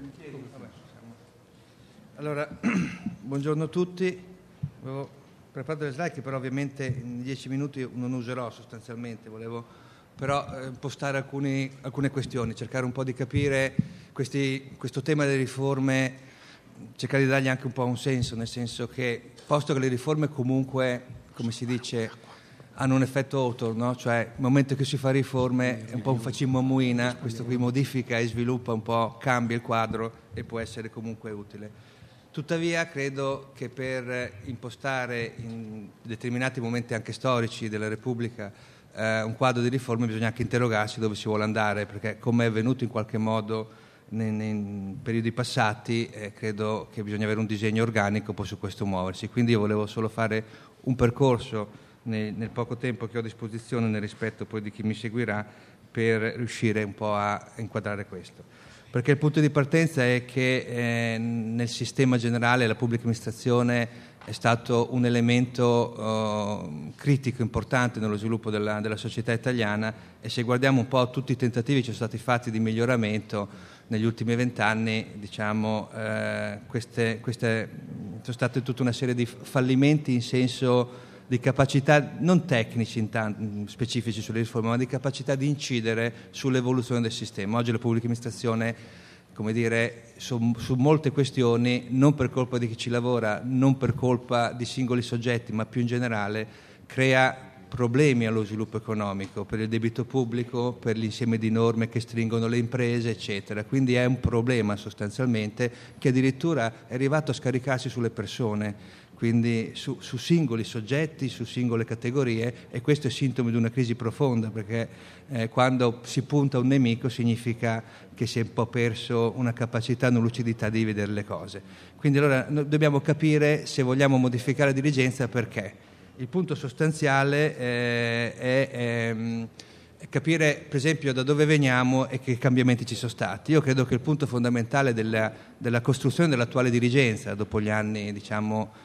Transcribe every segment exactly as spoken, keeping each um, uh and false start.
Allora, buongiorno a tutti. Avevo preparato le slide che però ovviamente in dieci minuti non userò sostanzialmente, volevo però eh, postare alcuni, alcune questioni, cercare un po' di capire questi, questo tema delle riforme, cercare di dargli anche un po' un senso, nel senso che, posto che le riforme comunque, come si dice, hanno un effetto autor, no? Cioè il momento che si fa riforme è un po' un facimmo a muina, questo qui modifica e sviluppa un po', cambia il quadro e può essere comunque utile. Tuttavia credo che per impostare in determinati momenti anche storici della Repubblica eh, un quadro di riforme bisogna anche interrogarsi dove si vuole andare, perché come è avvenuto in qualche modo nei, nei periodi passati eh, credo che bisogna avere un disegno organico poi su questo muoversi. Quindi io volevo solo fare un percorso nel, nel poco tempo che ho a disposizione, nel rispetto poi di chi mi seguirà, per riuscire un po' a inquadrare questo. Perché il punto di partenza è che eh, nel sistema generale la pubblica amministrazione è stato un elemento eh, critico, importante nello sviluppo della, della società italiana, e se guardiamo un po' tutti i tentativi che sono stati fatti di miglioramento negli ultimi vent'anni, diciamo, eh, queste, queste sono state tutta una serie di fallimenti in senso di capacità, non tecnici in tanti, specifici sulle riforme, ma di capacità di incidere sull'evoluzione del sistema. Oggi la pubblica amministrazione, come dire, su, su molte questioni, non per colpa di chi ci lavora, non per colpa di singoli soggetti, ma più in generale, crea problemi allo sviluppo economico, per il debito pubblico, per l'insieme di norme che stringono le imprese, eccetera. Quindi è un problema sostanzialmente che addirittura è arrivato a scaricarsi sulle persone, quindi su, su singoli soggetti, su singole categorie, e questo è sintomo di una crisi profonda, perché eh, quando si punta a un nemico significa che si è un po' perso una capacità, una lucidità di vedere le cose. Quindi allora noi dobbiamo capire se vogliamo modificare la dirigenza perché. Il punto sostanziale eh, è, è, è capire per esempio da dove veniamo e che cambiamenti ci sono stati. Io credo che il punto fondamentale della, della costruzione dell'attuale dirigenza, dopo gli anni, diciamo,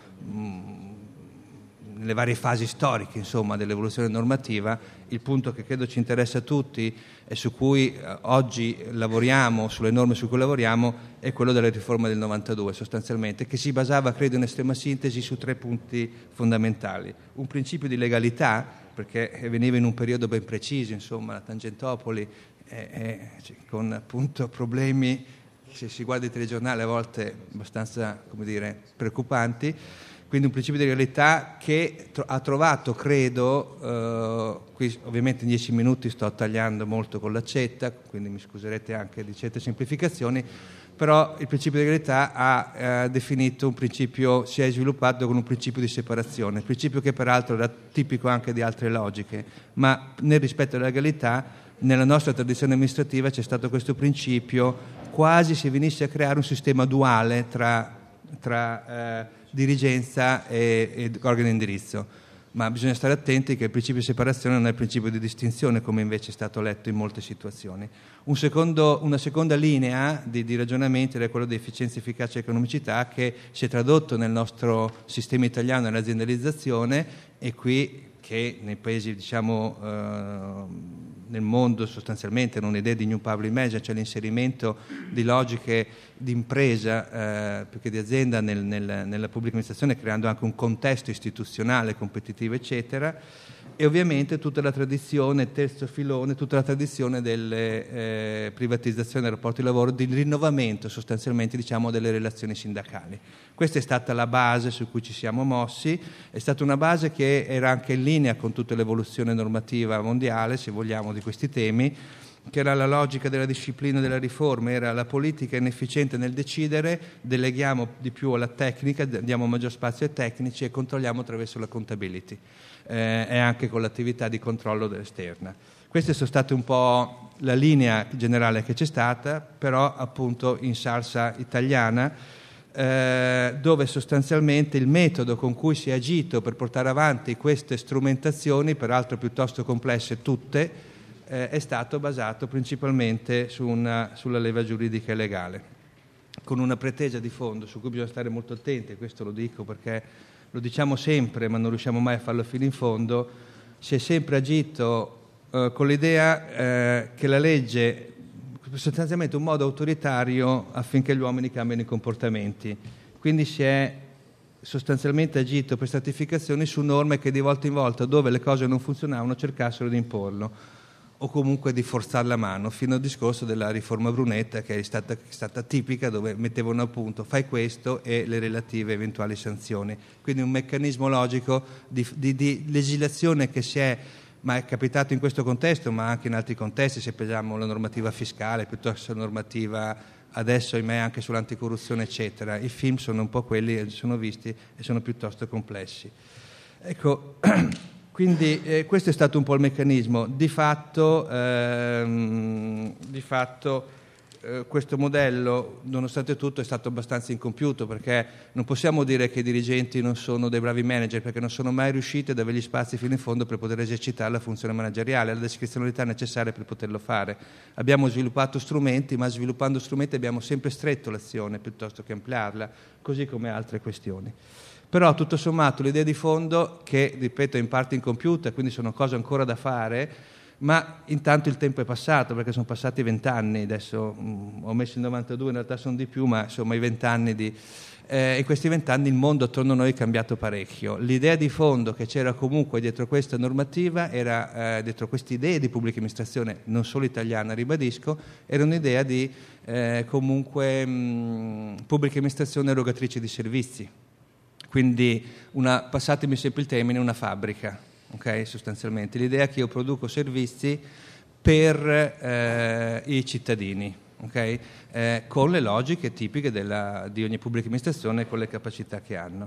nelle varie fasi storiche, insomma, dell'evoluzione normativa, il punto che credo ci interessa a tutti e su cui eh, oggi lavoriamo, sulle norme su cui lavoriamo, è quello della riforma del novantadue, sostanzialmente, che si basava, credo in estrema sintesi, su tre punti fondamentali. Un principio di legalità, perché veniva in un periodo ben preciso, insomma, la Tangentopoli, eh, eh, con appunto problemi, se si guarda i telegiornali a volte abbastanza, come dire, preoccupanti. Quindi un principio di legalità che tro- ha trovato, credo, eh, qui ovviamente in dieci minuti sto tagliando molto con l'accetta, quindi mi scuserete anche di certe semplificazioni, però il principio di legalità ha eh, definito un principio, si è sviluppato con un principio di separazione, principio che peraltro era tipico anche di altre logiche, ma nel rispetto alla legalità, nella nostra tradizione amministrativa c'è stato questo principio, quasi si venisse a creare un sistema duale tra, tra eh, dirigenza e, e organo di indirizzo, ma bisogna stare attenti che il principio di separazione non è il principio di distinzione, come invece è stato letto in molte situazioni. Un secondo, una seconda linea di, di ragionamento era quello di efficienza, efficacia e economicità, che si è tradotto nel nostro sistema italiano nell'aziendalizzazione, e qui che nei paesi, diciamo, eh, nel mondo sostanzialmente non un'idea di New Public Management, cioè l'inserimento di logiche di impresa eh, più che di azienda nel, nel, nella pubblica amministrazione, creando anche un contesto istituzionale, competitivo, eccetera, e ovviamente tutta la tradizione, terzo filone, tutta la tradizione delle eh, privatizzazioni dei rapporti di lavoro, di rinnovamento sostanzialmente, diciamo, delle relazioni sindacali. Questa è stata la base su cui ci siamo mossi, è stata una base che era anche in linea con tutta l'evoluzione normativa mondiale, se vogliamo, di questi temi, che era la logica della disciplina della riforma, era la politica inefficiente nel decidere, deleghiamo di più alla tecnica, diamo maggior spazio ai tecnici e controlliamo attraverso la accountability eh, e anche con l'attività di controllo esterna. Questa è stata un po' la linea generale che c'è stata, però appunto in salsa italiana, Eh, dove sostanzialmente il metodo con cui si è agito per portare avanti queste strumentazioni, peraltro piuttosto complesse tutte, eh, è stato basato principalmente su una, sulla leva giuridica e legale, con una pretesa di fondo su cui bisogna stare molto attenti, e questo lo dico perché lo diciamo sempre ma non riusciamo mai a farlo fino in fondo. Si è sempre agito eh, con l'idea eh, che la legge sostanzialmente un modo autoritario affinché gli uomini cambino i comportamenti. Quindi si è sostanzialmente agito per stratificazioni su norme che di volta in volta, dove le cose non funzionavano, cercassero di imporlo o comunque di forzare la mano, fino al discorso della riforma Brunetta, che è stata, è stata tipica, dove mettevano a punto fai questo e le relative eventuali sanzioni. Quindi un meccanismo logico di, di, di legislazione che si è, ma è capitato in questo contesto, ma anche in altri contesti, se pensiamo alla normativa fiscale, piuttosto alla normativa adesso, ahimè, anche sull'anticorruzione, eccetera. I film sono un po' quelli, sono visti e sono piuttosto complessi. Ecco, quindi eh, questo è stato un po' il meccanismo. Di fatto, ehm, di fatto eh, questo modello, nonostante tutto, è stato abbastanza incompiuto, perché non possiamo dire che i dirigenti non sono dei bravi manager, perché non sono mai riusciti ad avere gli spazi fino in fondo per poter esercitare la funzione manageriale, la discrezionalità necessaria per poterlo fare. Abbiamo sviluppato strumenti, ma sviluppando strumenti abbiamo sempre stretto l'azione piuttosto che ampliarla, così come altre questioni. Però tutto sommato l'idea di fondo, che ripeto è in parte incompiuta, quindi sono cose ancora da fare, ma intanto il tempo è passato, perché sono passati vent'anni, adesso mh, ho messo il novantadue, in realtà sono di più, ma insomma i vent'anni di... Eh, in questi vent'anni il mondo attorno a noi è cambiato parecchio. L'idea di fondo che c'era comunque dietro questa normativa, era eh, dietro queste idee di pubblica amministrazione, non solo italiana, ribadisco, era un'idea di eh, comunque mh, pubblica amministrazione erogatrice di servizi. Quindi, una, passatemi sempre il termine, una fabbrica, okay? Sostanzialmente. L'idea che io produco servizi per eh, i cittadini, okay? eh, con le logiche tipiche della, di ogni pubblica amministrazione, con le capacità che hanno.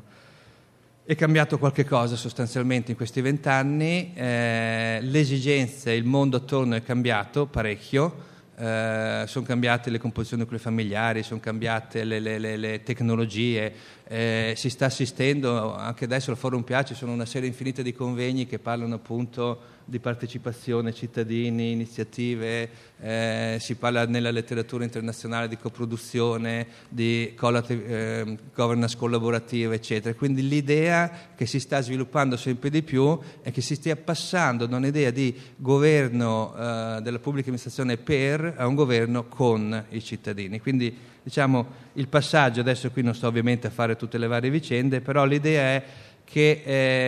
È cambiato qualche cosa sostanzialmente in questi vent'anni, eh, le esigenze, il mondo attorno è cambiato parecchio. Uh, sono cambiate le composizioni nucleari familiari, sono cambiate le, le, le, le tecnologie, eh, si sta assistendo, anche adesso al Forum Piace sono una serie infinita di convegni che parlano appunto di partecipazione, cittadini, iniziative, eh, si parla nella letteratura internazionale di coproduzione, di eh, governance collaborativa, eccetera. Quindi l'idea che si sta sviluppando sempre di più è che si stia passando da un'idea di governo eh, della pubblica amministrazione per a un governo con i cittadini. Quindi diciamo il passaggio, adesso qui non sto ovviamente a fare tutte le varie vicende, però l'idea è che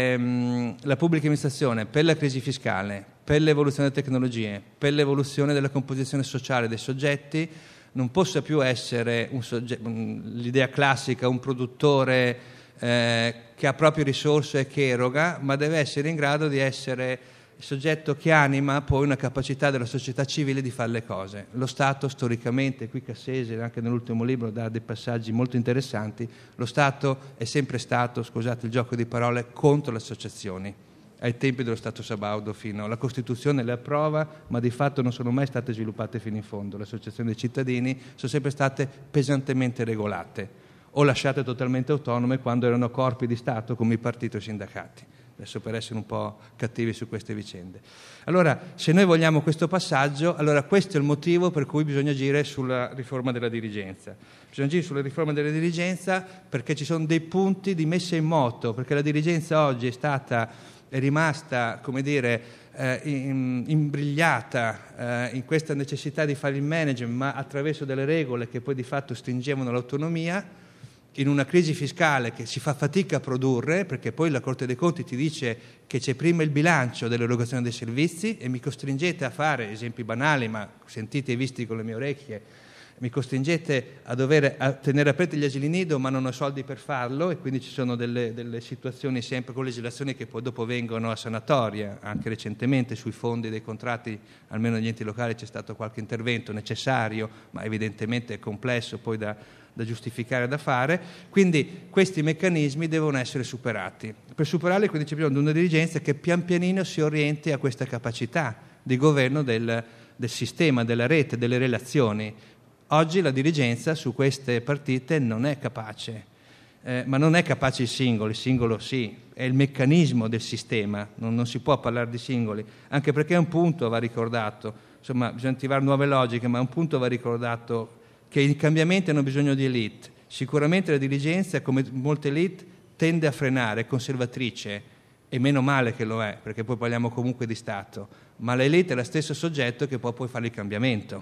ehm, la pubblica amministrazione, per la crisi fiscale, per l'evoluzione delle tecnologie, per l'evoluzione della composizione sociale dei soggetti, non possa più essere un sogge- l'idea classica, un produttore eh, che ha proprie risorse e che eroga, ma deve essere in grado di essere il soggetto che anima poi una capacità della società civile di fare le cose. Lo Stato storicamente, qui Cassese anche nell'ultimo libro dà dei passaggi molto interessanti, lo Stato è sempre stato, scusate il gioco di parole, contro le associazioni, ai tempi dello Stato sabaudo fino, la Costituzione le approva, ma di fatto non sono mai state sviluppate fino in fondo, le associazioni dei cittadini sono sempre state pesantemente regolate o lasciate totalmente autonome quando erano corpi di Stato come i partiti o i sindacati. Adesso per essere un po' cattivi su queste vicende. Allora, se noi vogliamo questo passaggio, allora questo è il motivo per cui bisogna agire sulla riforma della dirigenza. Bisogna agire sulla riforma della dirigenza perché ci sono dei punti di messa in moto, perché la dirigenza oggi è stata, è rimasta, come dire, eh, in, imbrigliata eh, in questa necessità di fare il management, ma attraverso delle regole che poi di fatto stringevano l'autonomia, in una crisi fiscale che si fa fatica a produrre, perché poi la Corte dei Conti ti dice che c'è prima il bilancio dell'erogazione dei servizi e mi costringete a fare, esempi banali, ma sentiti e visti con le mie orecchie, mi costringete a dover a tenere aperti gli asili nido ma non ho soldi per farlo, e quindi ci sono delle, delle situazioni sempre con legislazioni che poi dopo vengono a sanatoria. Anche recentemente sui fondi dei contratti, almeno negli enti locali, c'è stato qualche intervento necessario, ma evidentemente è complesso poi da, da giustificare, da fare. Quindi questi meccanismi devono essere superati. Per superarli quindi c'è bisogno di una dirigenza che pian pianino si orienti a questa capacità di governo del, del sistema, della rete, delle relazioni. Oggi la dirigenza su queste partite non è capace, eh, ma non è capace il singolo, il singolo sì, è il meccanismo del sistema, non, non si può parlare di singoli, anche perché un punto va ricordato, insomma bisogna attivare nuove logiche, ma un punto va ricordato, che i cambiamenti hanno bisogno di elite. Sicuramente la dirigenza, come molte elite, tende a frenare, è conservatrice, e meno male che lo è, perché poi parliamo comunque di Stato, ma l'elite è lo stesso soggetto che può poi fare il cambiamento.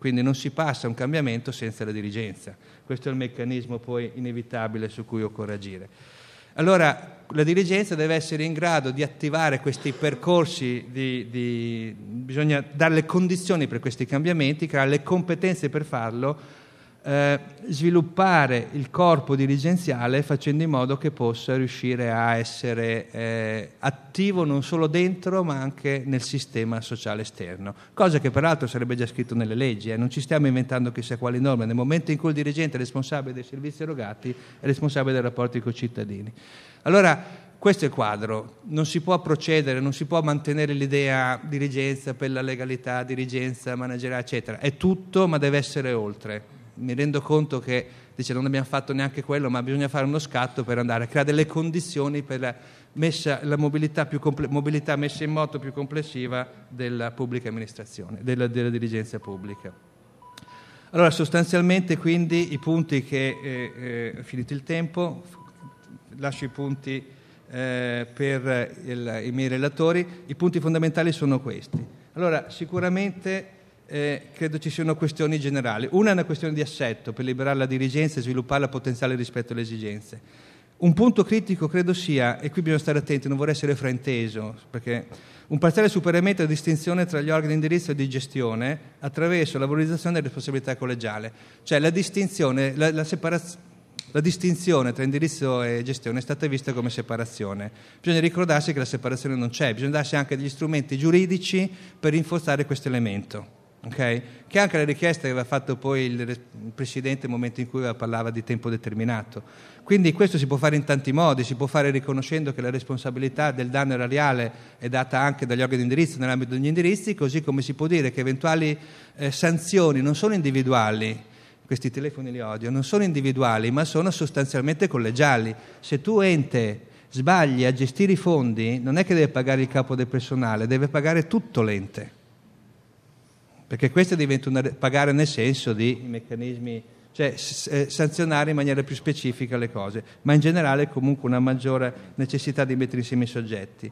quindi non si passa a un cambiamento senza la dirigenza. Questo è il meccanismo poi inevitabile su cui occorre agire. Allora la dirigenza deve essere in grado di attivare questi percorsi, di, di, bisogna dare le condizioni per questi cambiamenti, creare le competenze per farlo, eh, sviluppare il corpo dirigenziale facendo in modo che possa riuscire a essere eh, attivo non solo dentro ma anche nel sistema sociale esterno, cosa che peraltro sarebbe già scritto nelle leggi, eh. Non ci stiamo inventando chissà quali norme, nel momento in cui il dirigente è responsabile dei servizi erogati è responsabile dei rapporti con i cittadini. Allora questo è il quadro, non si può procedere, non si può mantenere l'idea dirigenza per la legalità, dirigenza manageriale eccetera, è tutto ma deve essere oltre. Mi rendo conto che dice non abbiamo fatto neanche quello, ma bisogna fare uno scatto per andare a creare delle condizioni per la, messa, la mobilità, più comple- mobilità messa in moto più complessiva della pubblica amministrazione, della, della dirigenza pubblica. Allora sostanzialmente quindi i punti che, eh, eh, finito il tempo, lascio i punti eh, per il, i miei relatori, i punti fondamentali sono questi. Allora sicuramente Eh, credo ci siano questioni generali. Una è una questione di assetto per liberare la dirigenza e svilupparla potenziale rispetto alle esigenze. Un punto critico credo sia, e qui bisogna stare attenti, non vorrei essere frainteso, perché un parziale superamento della distinzione tra gli organi di indirizzo e di gestione attraverso la valorizzazione della responsabilità collegiale, cioè la distinzione, la, la separazione La distinzione tra indirizzo e gestione è stata vista come separazione. Bisogna ricordarsi che la separazione non c'è, bisogna darsi anche degli strumenti giuridici per rinforzare questo elemento. Okay? Che è anche la richiesta che aveva fatto poi il, il Presidente nel momento in cui parlava di tempo determinato. Quindi questo si può fare in tanti modi, si può fare riconoscendo che la responsabilità del danno erariale è data anche dagli organi di indirizzo nell'ambito degli indirizzi, così come si può dire che eventuali eh, sanzioni non sono individuali, questi telefoni li odio, non sono individuali ma sono sostanzialmente collegiali. Se tu ente sbagli a gestire i fondi non è che deve pagare il capo del personale, deve pagare tutto l'ente, perché questo diventa una, pagare nel senso di meccanismi, cioè s- sanzionare in maniera più specifica le cose, ma in generale comunque una maggiore necessità di mettere insieme i soggetti.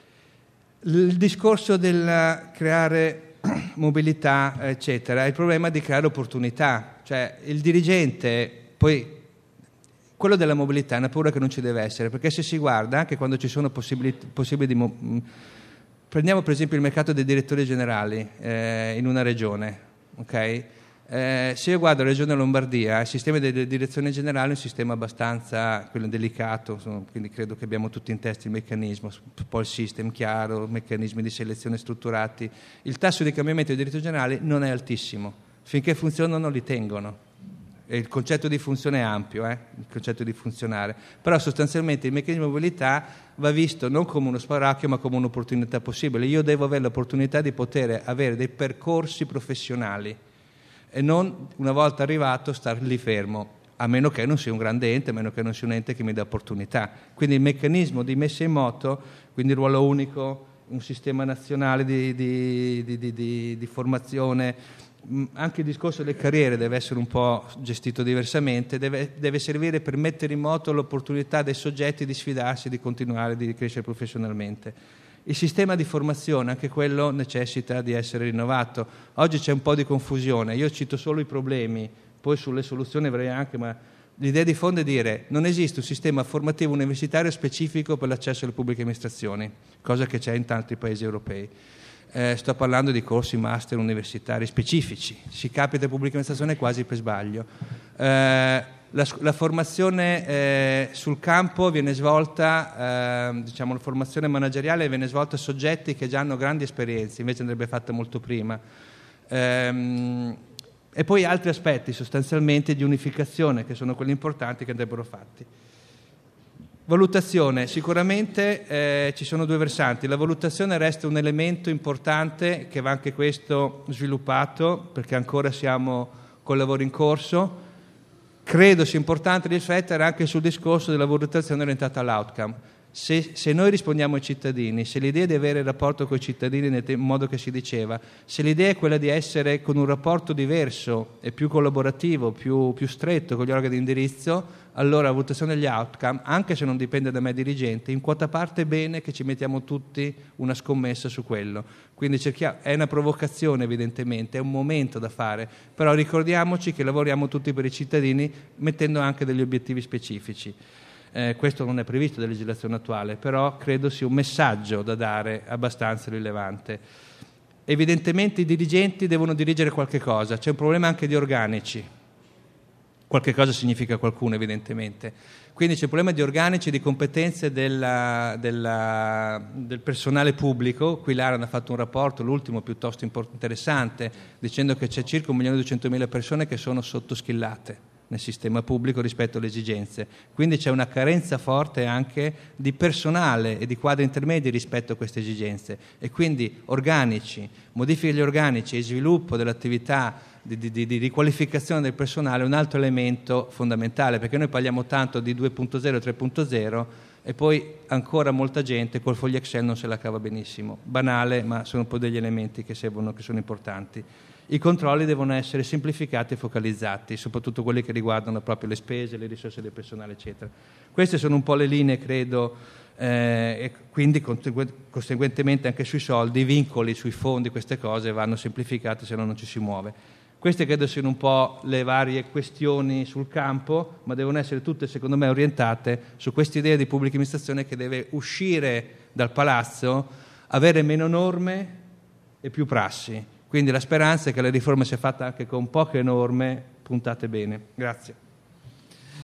Il discorso del creare mobilità eccetera, è il problema di creare opportunità, cioè il dirigente, poi quello della mobilità è una paura che non ci deve essere, perché se si guarda anche quando ci sono possibili, possibili di mo- prendiamo per esempio il mercato dei direttori generali eh, in una regione, ok? Eh, se io guardo la regione Lombardia, il sistema delle direzioni generali è un sistema abbastanza quello delicato, insomma, quindi credo che abbiamo tutti in testa il meccanismo, poi il system chiaro, meccanismi di selezione strutturati. Il tasso di cambiamento dei direttori generali non è altissimo, finché funzionano li tengono. E il concetto di funzione è ampio, eh? Il concetto di funzionare, però sostanzialmente il meccanismo di mobilità va visto non come uno spauracchio ma come un'opportunità possibile. Io devo avere l'opportunità di poter avere dei percorsi professionali e non una volta arrivato star lì fermo, a meno che non sia un grande ente, a meno che non sia un ente che mi dà opportunità. Quindi il meccanismo di messa in moto, quindi il ruolo unico, un sistema nazionale di, di, di, di, di, di formazione, anche il discorso delle carriere deve essere un po' gestito diversamente, deve, deve servire per mettere in moto l'opportunità dei soggetti di sfidarsi, di continuare, di crescere professionalmente. Il sistema di formazione, anche quello necessita di essere rinnovato. Oggi c'è un po' di confusione, io cito solo i problemi, poi sulle soluzioni avrei anche, ma l'idea di fondo è dire non esiste un sistema formativo universitario specifico per l'accesso alle pubbliche amministrazioni, cosa che c'è in tanti paesi europei. Eh, sto parlando di corsi master universitari specifici, si capita in pubblica amministrazione quasi per sbaglio. Eh, la, la formazione eh, sul campo viene svolta, eh, diciamo la formazione manageriale viene svolta a soggetti che già hanno grandi esperienze, invece andrebbe fatta molto prima. Eh, e poi altri aspetti sostanzialmente di unificazione che sono quelli importanti che andrebbero fatti. Valutazione, sicuramente eh, ci sono due versanti. La valutazione resta un elemento importante che va anche questo sviluppato, perché ancora siamo col lavoro in corso. Credo sia importante riflettere anche sul discorso della valutazione orientata all'outcome. Se, se noi rispondiamo ai cittadini, se l'idea di avere il rapporto con i cittadini nel te- modo che si diceva, se l'idea è quella di essere con un rapporto diverso e più collaborativo, più, più stretto con gli organi di indirizzo, allora la valutazione degli outcome, anche se non dipende da me dirigente, in quota parte è bene che ci mettiamo tutti una scommessa su quello. Quindi cerchiamo, è una provocazione evidentemente, è un momento da fare, però ricordiamoci che lavoriamo tutti per i cittadini mettendo anche degli obiettivi specifici. Eh, questo non è previsto dalla legislazione attuale, però credo sia un messaggio da dare abbastanza rilevante. Evidentemente i dirigenti devono dirigere qualche cosa, c'è un problema anche di organici, qualche cosa significa qualcuno evidentemente, quindi c'è un problema di organici, di competenze della, della, del personale pubblico. Qui l'A R A N ha fatto un rapporto, l'ultimo piuttosto interessante, dicendo che c'è circa un milione e duecentomila persone che sono sottoskillate nel sistema pubblico rispetto alle esigenze, quindi c'è una carenza forte anche di personale e di quadri intermedi rispetto a queste esigenze, e quindi organici, modifiche degli organici e sviluppo dell'attività di, di, di riqualificazione del personale è un altro elemento fondamentale, perché noi parliamo tanto di due punto zero e tre punto zero e poi ancora molta gente col foglio Excel non se la cava benissimo. Banale, ma sono un po' degli elementi che servono, che sono importanti. I controlli devono essere semplificati e focalizzati, soprattutto quelli che riguardano proprio le spese, le risorse del personale, eccetera. Queste sono un po' le linee, credo, eh, e quindi conseguentemente anche sui soldi, i vincoli sui fondi, queste cose vanno semplificate, se no non ci si muove. Queste credo siano un po' le varie questioni sul campo, ma devono essere tutte, secondo me, orientate su questa idea di pubblica amministrazione che deve uscire dal palazzo, avere meno norme e più prassi. Quindi la speranza è che la riforma sia fatta anche con poche norme puntate bene. Grazie.